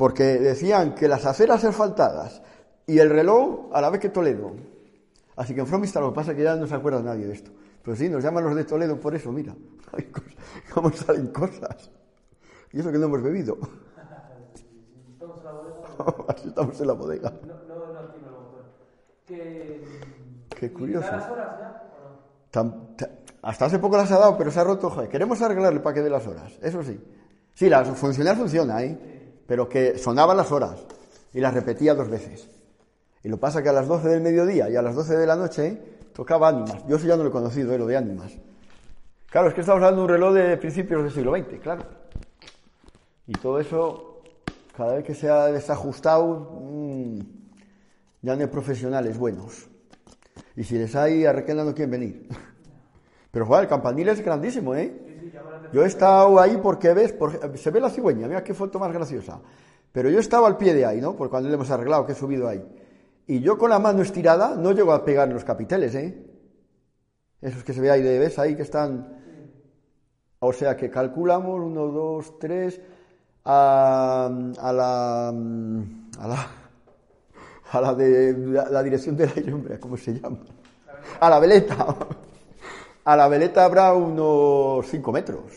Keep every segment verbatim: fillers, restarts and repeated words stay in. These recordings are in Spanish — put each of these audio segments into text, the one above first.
porque decían que las aceras asfaltadas y el reloj a la vez que Toledo. Así que en Fromista lo que pasa es que ya no se acuerda nadie de esto. Pero sí, nos llaman los de Toledo por eso, mira. Hay cosas, cómo salen cosas. Y eso que no hemos bebido. Estamos en la bodega. Así estamos en la bodega. No, no, no activa el motor. Que... Qué curioso. ¿Da las horas ya o no? Tam, ta, hasta hace poco las ha dado, pero se ha roto. Joder, queremos arreglar el paquete de las horas, eso sí. Sí, la funcionar funciona, ¿eh? Sí. Pero que sonaban las horas y las repetía dos veces. Y lo pasa que a las doce del mediodía y a las doce de la noche ¿eh? tocaba ánimas. Yo eso ya no lo he conocido, ¿eh? Lo de ánimas. Claro, es que estamos hablando de un reloj de principios del siglo veinte, claro. Y todo eso, cada vez que se ha desajustado, mmm, ya no hay profesionales buenos. Y si les hay, a Requena no quieren venir. Pero, joder, el campanil es grandísimo, ¿eh? Yo he estado ahí porque ves, por, se ve la cigüeña, mira qué foto más graciosa. Pero yo estaba al pie de ahí, ¿no? Por cuando le hemos arreglado, que he subido ahí. Y yo con la mano estirada no llego a pegar en los capiteles, ¿eh? Esos que se ve ahí, de, ¿ves? Ahí que están... O sea que calculamos, uno, dos, tres, a, a la... A la... A la de la, la dirección del aire, hombre, ¿cómo se llama? A la veleta. A la veleta habrá unos cinco metros.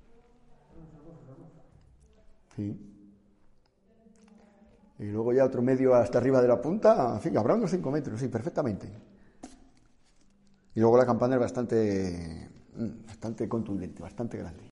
Sí. Y luego ya otro medio hasta arriba de la punta, en fin, habrá unos cinco metros, sí, perfectamente. Y luego la campana es bastante, bastante contundente, bastante grande.